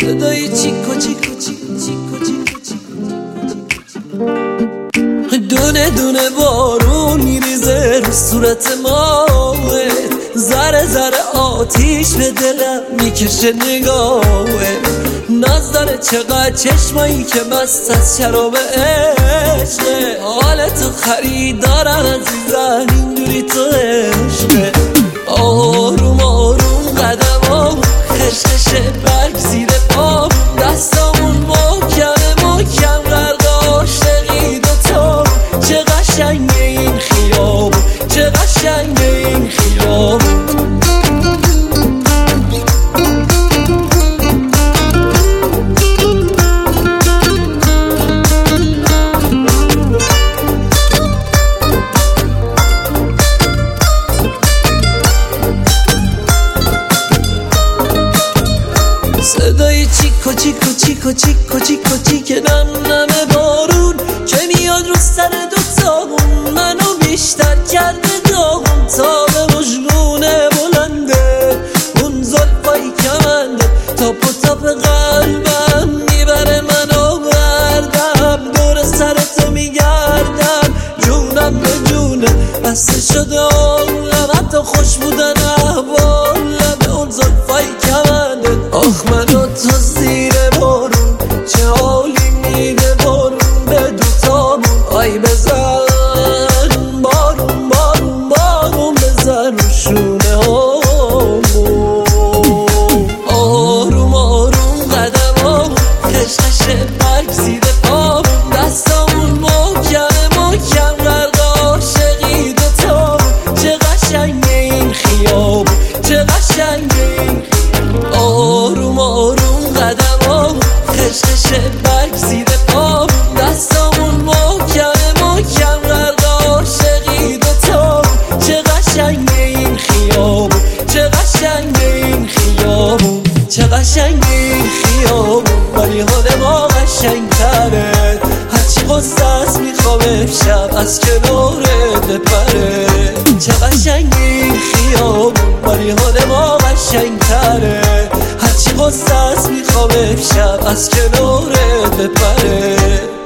صدای چیکو چیکو چیکو چیکو چیکو چیکو، دونه دونه بارون میریزه رو صورت ما، ذره ذره آتیش به دلم میکشه نگاهه. ناز داره چقدر چشمایی که مست از شراب عشقه، حالتو خریدارم عزیزم اینجوری تو عشقه. آروم آروم قدمام خشخشه برگ زیر پام، دستامون محکمه محکم غرق عاشقی دوتا. چه قشنگه این خیابون، چه قشنگه این خیابون. صدای چیکو چیکو چیکو چیکو چیکو چیکو نم نم بارون که میاد رو سر دوتامون، منو بیشتر کرده داغون. تا به مژگونه بلنده اون زلفای کمنده، تاپ و تاپ قلبم میبره منو بردم. دور سرتو میگردم جونم به جونه، بسته شده عمرم حتی خوش بودن احوالم به اون زلفای کمنده. آخ منو تو زیر بارون چه حالی میده بارون به دوتامون. آی بزن بارون بارون بارون بزن رو شونه هامون. آروم آروم قدمامون خشخشه برگ زیر پامون، دستامون محکمه محکم غرق عاشقی دوتامون. چه قشنگه این خیابون، چه قشنگه این. آروم آروم قدمامون خشخشه برگ زیر پامون، دستامون محکمه محکم غرق عاشقی دوتامون. چه قشنگه این خیابون، چه قشنگه این خیابون، چه قشنگه این خیابون. ولی حال ما قشنگتره، هرچی غصه است میخوام امشب از کنارت بپره. چه قشنگه این خیابون، ولی حال ما قشنگتره، هرچی غصه است میخوام امشب از کنارت بپره.